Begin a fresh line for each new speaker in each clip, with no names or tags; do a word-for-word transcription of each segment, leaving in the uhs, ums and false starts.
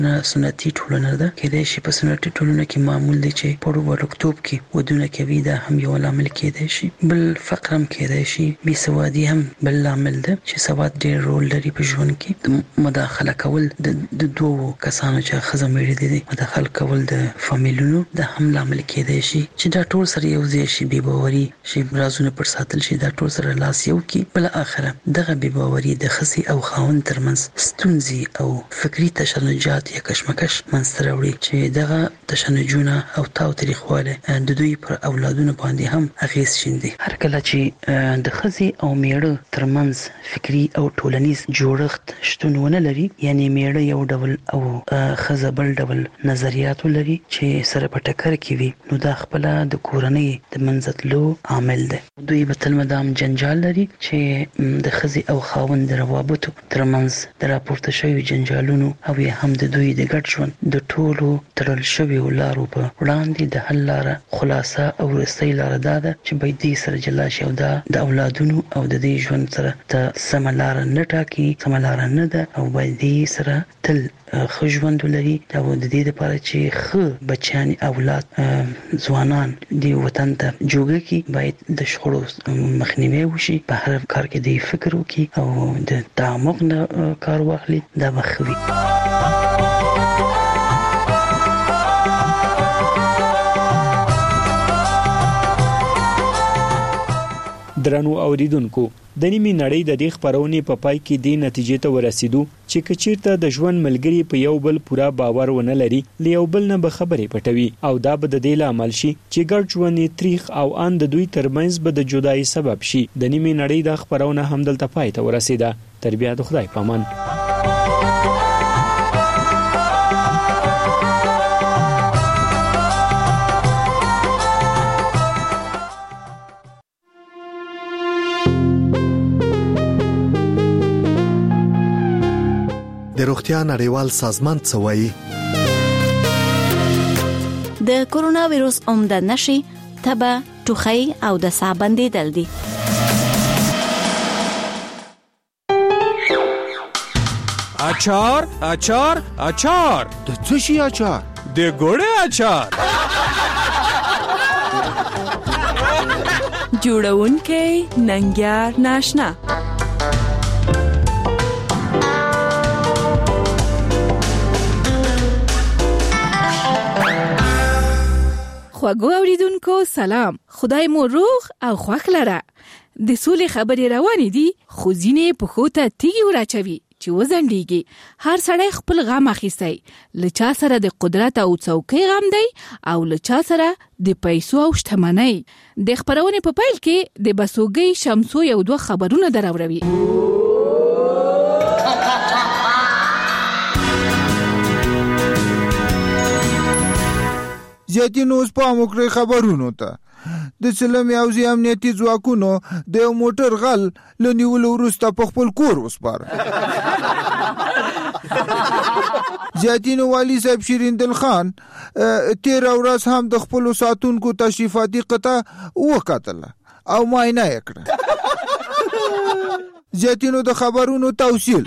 سنتي ټولنه ده. کېدای شي په سنتي ټولنه کې معمول دي چې په وړوکتوب کې ودونه کوي، دا هم یو عامل کېدای شي. بل فقر هم کېدای شي، بې سوادي هم بل عامل ده چې سواد ډېر رول لري په ژوند کې. د مداخله کول د دوو کسانو چې ښځه مېړه دي مداخله کول د فامیلونو دا هم عامل کېدای شي چې دا ټول سره یو ځای شي، بې باوري شي، رازونه پر ساتل شي، دا ټول سره لاس یو کې. بل اخره دغه بې باوري د ښځې او خاوند ترمنځ ستونزې او فکري تشنجات یا کشمکش منځته راوړي چې دغه تشنجونه او تاو تریخواله د دوی پر اولادونو باندې هم اغیز شیندي. هر کله چې د ښځې او میړه ترمنځ فکري او ټولنیز جوړښت شتون ونه لري، یعنی میړه یو ډول او ښځه بل ډول نظریات لري چې سره په ټکر کې وي، نو دا خپل د کورنۍ د منځتلو عامل دی. دوی به تل مدام جنجال لري چې د ښځې او خاوند د روابطو ترمنځ د راپورته شویو جنجالونو او یا هم د دوی د ګډ ژوند د ټولو تړل شویو لارو په وړاندې د حل لاره خلاصه او وروستۍ لاره دا ده چې باید دې سره جلا شي او دا د اولادونو او د دې ژوند سره ته سمه لاره نه ټاکي، سمه لاره نه ده او باید دې سره تل ښه ژوند ولري. او د دې لپاره چې ښه بچیان اولاد ځوانان دې وطن ته جوړ کړي، باید د شخړو مخنیوی وشي، په هر کار کې دې فکر وکړي او د تعمق نه کار واخلي. دا به ښه وي.
درنو اوریدونکو، د نیمې نړۍ د دې خبرونې په پای کې دې نتیجې ته ورسېدو چې کچیرته د ژوند ملګری په یو بل پورا باور ونه لري، له یو بل نه به خبرې پټوي او دا به د دې لامل شي چې ګډ ژوند تریخ او ان د دوی ترمنځ به د جدایي سبب شي. د نیمې نړۍ د خبرونه هم دلته پای ته ورسېده. تر بیا د خدای پامان.
د روغتیا نړیوال سازمان څه وایي؟
د کورونا وایروس عمده نشي تبه، ټوخی او د ساه بندیدل دي.
اچار اچار اچار
د څه شي اچار؟
د ګوړې اچار.
جوړونکې ننګیار ناشنا.
خواږو اوریدونکو سلام، خدای مو روغ او خوښ لره. د سولې خبرې روانې دي، خو ځینې پښو ته تیږې وراچوي چې وزنډیږي. هر سړی خپل غم اخیستی، له چا سره د قدرت او څوکۍ غم دی او له چا سره د پیسو او شتمنۍ. د خبرونې په پیل کې د بسوګۍ شمسو یو دوه خبرونه دراوړوي.
زیاتین اوس پام وکړئ خبرونو ته. د سلم یوزي امنیتي ځواکونو د یو موټر غل له نیولو وروسته په خپل کور وسپاره. زیاتین والي صاحب شیریندل خان تیر ورځ هم د خپل ساتونکو تشریفاتي قطعه وکتله او معاینه یې کړه. زیاتینو د خبرونو توصیل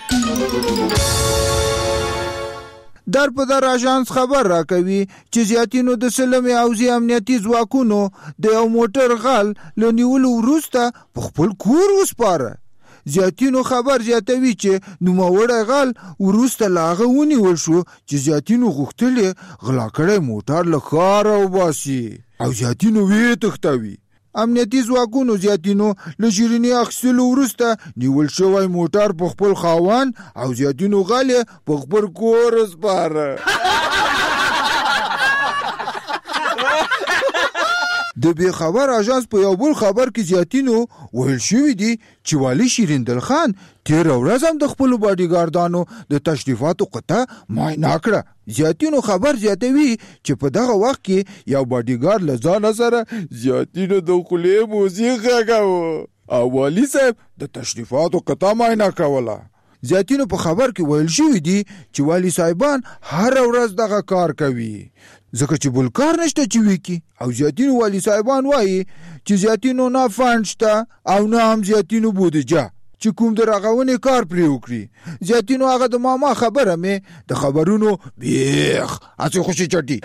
در په در اژانس خبر را کوي چې زیاتینو د سلم اوزي امنیتي ځواکونو د یو موټر غل له نیولو وروسته په خپل کور وسپاره. زیاتینو خبر زیاتوي چې نوموړی غل وروسته له هغه ونیول شو چې زیاتینو غوښتل غلا کړی موټر له ښاره وباسي او زیاتینو ویې تښتوي. امنیتي ځواکونو زیاتینو له شیریني اخیستلو وروسته نیول شوی موټر په خپل خاوند او زیاتینو غل په خپل کور وسپاره. د بې خبر اژانس په یو بل خبر کې زیاتینو ویل شوي دي چې والي شیریندل خان تیر ورځ هم د خپلو باډیګاردانو د تشریفاتو قطعه معاینه کړه. زیاتینو خبر زیاتوي چې په دغه وخت کې یو باډیګارد له ځانه سره زیاتینو د خولې موزیک غږاوه او والي صاحب د تشریفاتو قطعه معاینه کوله. زیاتینو په خبر کې ویل شوي دي چې والي صاحبان هر ورځ دغه کار کوي ځکه چې بل کار نشته چې وکړي. او زیاتینو والي صاحبان وایي چې زیاتینو نه فنډ شته او نه هم زیاتینو بودجه چې کوم د رغونې کار پرې وکړي. زیاتینو هغه د ماما خبره مې د خبرونو بیخ هسې خوشي چټي.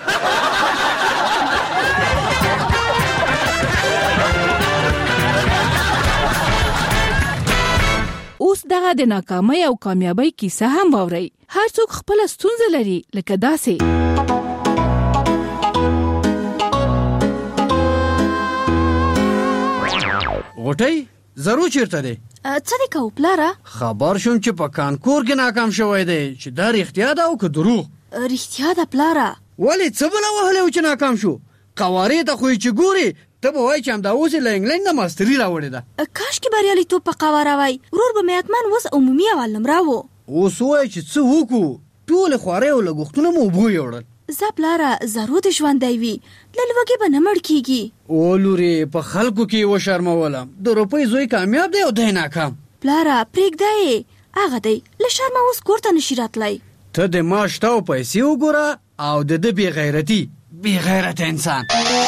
اوس دغه د ناکامۍ او کامیابۍ کیسه هم واورئ. هر څوک خپل ستونزه لري لکه داسې.
غټي زرو چیرته دی؟
څه دی کو پلاره؟
خبر شوم چې په کانکور کې ناکام شوی دی، چې دا رښتیا ده او که دروغ؟
رښتیا ده پلاره.
ولې څه بله وهلی و چې ناکام شو؟ قوارې ته خو یې چې ګورې ته به وایي چې همدا اوس یې له انګلینډ نه ماستري راوړې ده.
کاشکې بریالیتوب په قواره وای. ورور به مې حتما اوس عمومي اول نمره و.
اوس وایي چې څه وکړو؟ ټولې خوارۍ او لګښتونه مو اوبو یوړل.
زه پلاره زرو د ژوندی وي، له لوږې به نه مړ کېږي.
او لورې په خلکو کې یې وشرمولم. د روپۍ زوی کامیاب دی او دی ناکام.
پلاره پرېږده یې، هغه دی له شرمه اوس کور ته نشي راتلی.
ته د ما شته او پیسې وګوره او د ده بې غیرتي بې غیرته انسان.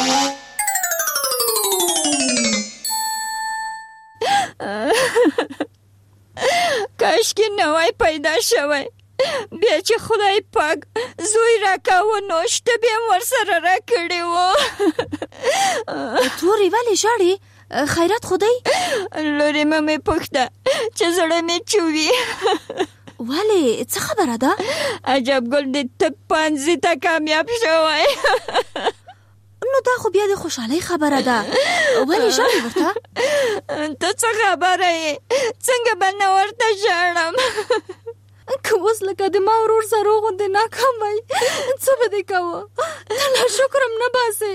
کاشکې نوی پیدا شوی، بیا چې خدای پاک زوی راکاوه نو شته بیا هم ورسره راکړې وه.
تورې ولې ژاړې؟ خیرات خو دی؟
لورې مه مې پوښته چې زړه مې چوي.
ولې څه خبره ده؟
عجب ګل د طب پانځي ته کامیاب شوی.
نو دا خو بیا د خوشحالۍ خبره ده، ولې ژاړې ورته؟
ته څه خبره یې؟ څنګه به نه ورته ژاړم؟
که اوس لکه د ما ورور زرو غوندې ناکام وای څه به دې کوه؟ ته لا شکر هم نه باسې.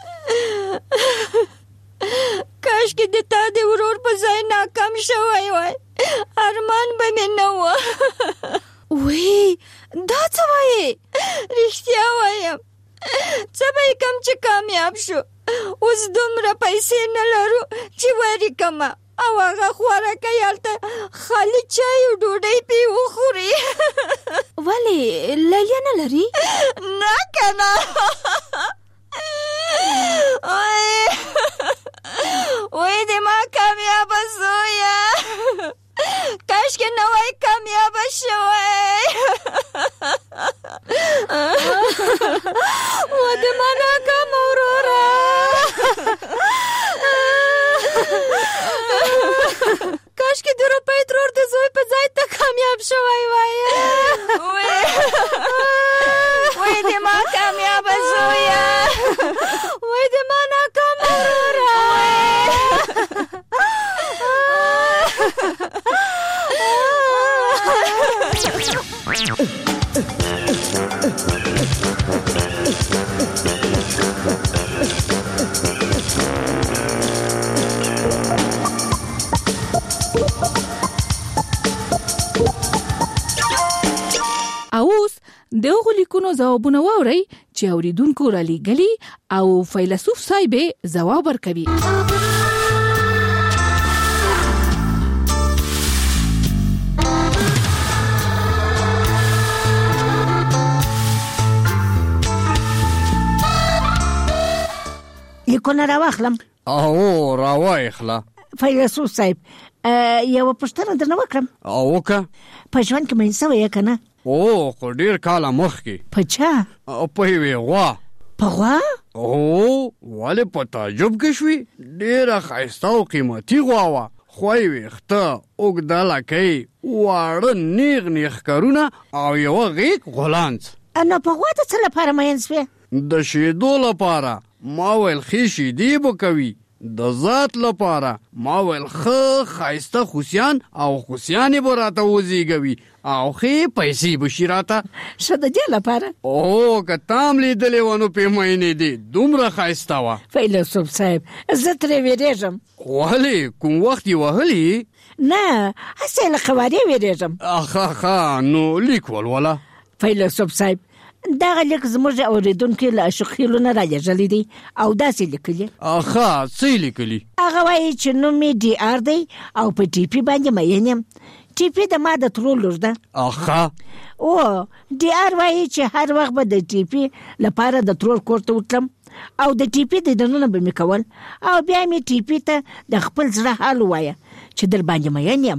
کاشکې د تا د ورور په ځای ناکام شوی وای، ارمان به مې نه وه.
وی دا څه وایې؟
رښتیا وایم، څه به یې کم چې کامیاب شو. اوس دومره پیسې نه لرو چې وریکمه او هغه خوارکه هلته خالي چای او ډوډۍ پې وخوري.
ولې لیلیه نه لري؟
نه که نه. وای د ما کامیابه زویه، کاشکې نه وای کامیابه شوی.
و د ما ناکامه وروره. کاشکې د روپۍ ترور د زوی په ځای ته کامیاب شوی وای.
وای د ما کامیابه زویه،
وای د ما ناکامه وروره.
اوس د هغو لیکونو ځوابونه واورئ چې اوریدونکو را لیږلي او فیلسوف صاحب ځواب ورکوي.
لیکونه راواخلم؟
او راواخله.
فیلسوف صاحب یوه پوښتنه درنه وکړم؟
او وکړه.
په ژوند کې مین سوی یې که نه؟
او خو ډېر کاله مخکې.
په چا؟
په یوې غوا.
په غوا؟
او ولې په تعجب کې شوي؟ ډېره ښایسته او قیمتي غوا وه. خوی ویښته، اوږده لکۍ، واړه نیغ نیغ ښکرونه او یوه غیږ غولانځ.
نو په غوا د څه لپاره مین سوې؟
د شیدو لپاره. ما ویل ښې شیدې به کوي. د ذات لپاره. ما ویل ښه ښایسته خوسیان او خوسیانې به راته وزیږوي او ښې پیسې به شي راته.
ښه د دې لپاره؟
او که تا هم لیدلې وه نو پیمینې دې دومره ښایسته وه.
فیلسوف صاحب زه ترې ویرېږم.
ولې کوم وخت یې وهلي؟
نه هسې له قوارې ویرېږم.
اخه ښه نو لیک ولوله.
فیلسوف صاحب دغه لیک زموږ اوریدونکي له اشخیلو نه رالیږلی دی او داسې لیکلي.
اخه څه یې لیکلي؟
هغه وایي چې نوم مې ډي آر دی او په ټیپي باندې مین یم. ټیپي د ما د ترور لور ده.
اخه
او ډي آر وایي چې هر وخت به د ټیپي لپاره د ترور کور ته وتلم او د ټیپي دیدنونه به مې کول او بیا مې ټیپي ته د خپل زړه حال ووایه چې در باندې مین یم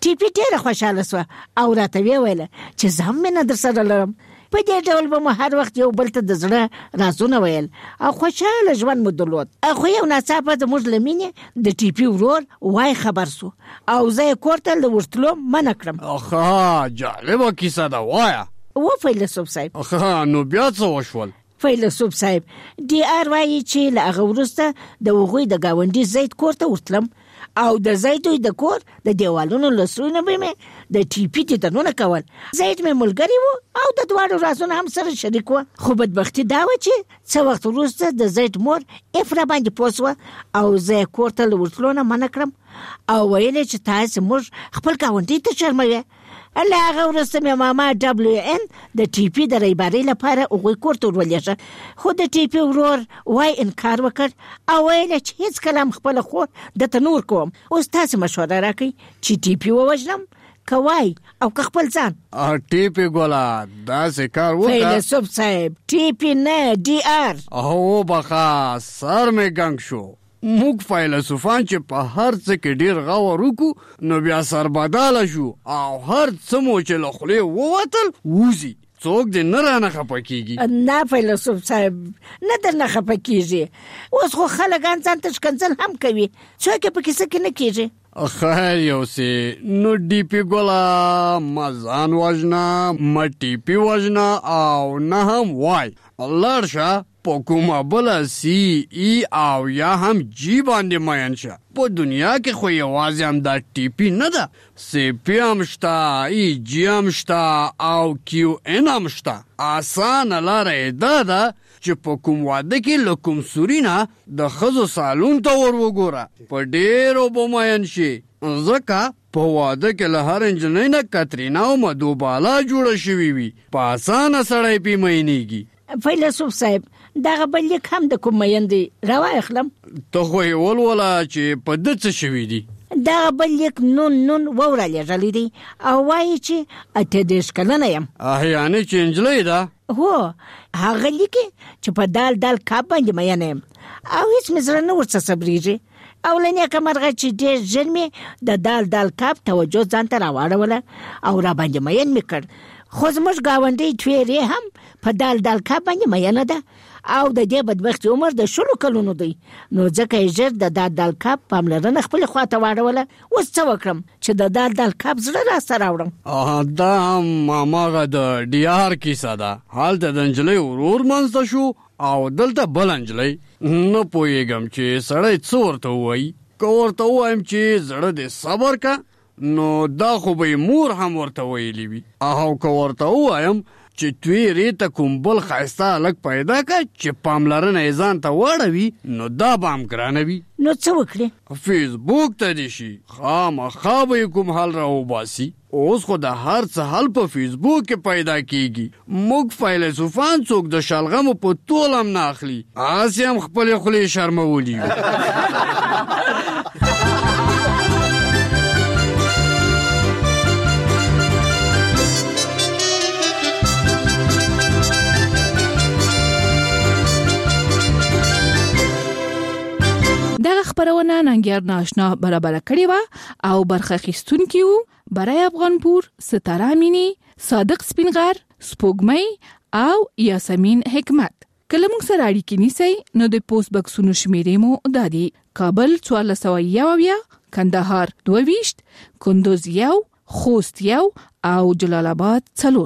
ټیپی ډېره خوشحاله سوه او راته ویې ویله چې زه هم مینه در سره لرم. په دې ډول به مو هر وخت یو بل ته د زړه رازونه ویل او خوشحاله ژوند مو درلود. خو یو ناڅاپه زموږ له مینې د ټیپي ورور وای خبر سو او زه یې کور ته له ورتلو منع کړم.
اخا جالبه کیسه ده، وایه.
و فیلسوف صاحب.
اخا نو بیا څه وشول؟
فیلسوف صاحب ډي آر وایي چې له هغه وروسته د هغوی د ګاونډي زید کور ته ورتلم او د زیدوی د کور د دیوالونو له سرونه به مې د ټیپي دیدنونه کول. زید مې ملګری و او د دواړو رازونه هم سره شریک وه. خو بدبختي دا وه چې څه وخت وروسته د زید مور اف را باندې پوه سوه او زه یې کور ته له ورتلو نه منع کړم او ویل یې چې تاسې موږ خپل ګاونډي ته شرموې. له هغه وروسته مې ماما ډبلیو ان د ټیپي د ریبارۍ لپاره هغوی کور ته ورولېږه. خو د ټیپي ورور وای انکار وکړ او ویل چې هېڅکله هم خپله خور درته نه ورکوم. اوس تاسې مشوره راکئ چې ټیپي ووژنم که وای او که خپل ځان.
ټیپي ګوله داسې کار وکړه.
فیلسوف صاحب ټیپي نه ډي آر.
او بخا سر مې ګنګ شو. موږ فیلسوفان چې په هر څه کې ډیر غور وکړو نو بیا سربداله شو او هر څه مو چې له خولې ووتل ووځي. څوک دې نه رانه خفه کېږي؟
نه فیلسوف صاحب نه درنه خفه کېږي. اوس خو خلک ځان ته ښکنځل هم کوي، څوک یې په کیسه کې نه کېږي.
خیر یوسې نو ډیپي ګوله ما ځان وژنه ما ټیپي وژنه او نه هم وای لاړ شه په کومه بله سی ای او یا هم جی باندې مین شه. په دنیا کې خو یوازې هم دا ټیپي نه ده، سی پی هم شته، ای جی هم شته او کیو ان هم شته. اسانه لاره یې دا ده چې په کوم واده کې له کوم سوري نه د ښځو سالون ته ور وګوره په ډېرو به مین شي. ځکه په واده کې له هر نجلۍ نه کترینا او مدوبالا جوړه شوي وي. په اسانه سړی پې مینېږي.
فیلسوف صاحب دغه بل لیک هم د کوم مین دی راواخلم؟
ته خو یې ولوله چې په ده څه شوي دي.
دغه بل لیک نون نون ووره لیږلی دی او وایي چې اته دېرش کلنه یم.
یعنې چې نجلۍ ده؟
هو هغه لیکي چې په دال دال کاب باندې مینه یم او هېڅ مې زړه نه ورڅه صبرېږي او له نیکه مرغه چې ډېر ژر مې د دال دال کاب توجه ځان ته راواړوله او را باندې مین مې کړ. خو زموږ ګاونډۍ ټویرې هم په دال دال کاب باندې مینه ده او د دې بدبختي عمر د شلو کلونو دی نو ځکه یې ژر د دال دال کاب پاملرنه خپلې خواته واړوله. اوس څه وکړم چې د دال دال کاب زړه راسته راوړم؟
دا هم هماغه د ډي آر کیسه ده. هلته د نجلۍ ورور منځته شو او دلته بله نجلۍ. نه پوهېږم چې سړی څه ورته ووایي. که ورته ووایم چې زړه دې صبر که نو دا خو به مور هم ورته ویلی وي. او که ورته ووایم چې توی ریته کوم بل ښایسته هلک پیدا که چې پاملرنه یې ځان ته واړوي نو دا به هم ګرانه وي.
نو څه وکړې؟
فیسبوک ته دې شي، خامخا به یې کوم حل را وباسي. اوس خو د هر څه حل په فیسبوک کې پیدا کیږي. موږ فیلسوفان څوک د شلغمو په تول هم نه اخلي، هسې هم خپلې خولې شرمولي وي.
دغه خبرونه ننګیار ناشنا برابر کړې وه او برخه اخیستونکي وو برای افغانپور، ستاره امینی، صادق سپینغر، سپوږمۍ او یاسمین حکمت. کله موږ سره اړیکې نیسئ نو د پوسټ بکسونو شمیرې مو دا دي: کابل څوارلس سوه یو اویا، کندهار دوه ویشت، کندوز یو، خوست یو او جلال آباد څلور.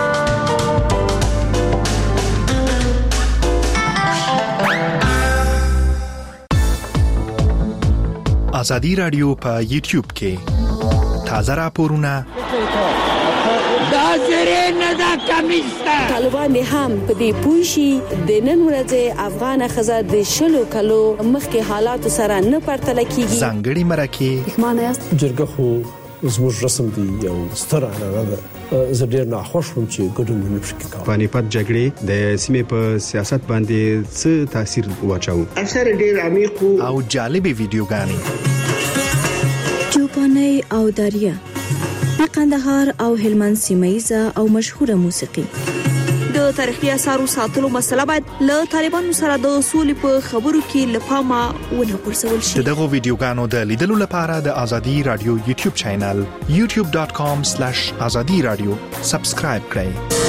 ازادي رادیو په یوټیوب کې تازه راپورونه
دا زری نه دا کمیسته. طالبان هم په دې پوښي د نن ورځې افغان خزر د شلو کلو مخکې حالات سره نه پرتل کیږي.
ځانګړي مرکه
معنی
جرګه خو زموږ رسم دی یو ستر عنعنه ده. زه ډېر ناخوښ وم چې ګډون مې نشو کولی.
پانیپت جګړې د سیمې په سیاست باندې څه تاثیر واچاوه؟
اثر ډېر عمیق
او جالبې ویډیوګانې.
چوپاني او داریا د قندهار او هلمند سیمه ییزه او مشهوره موسیقي
د تاریخي آثارو ساتلو مسله باید له طالبانو سره د سولې په خبرو کې لپاره ونه پرسول شي.
دغه ویډیوګانو د لیدلو لپاره د ازادي رادیو یوټیوب چینل یوټیوب ډاٹ کام سلیش ازادي رادیو سبسکرایب کړئ.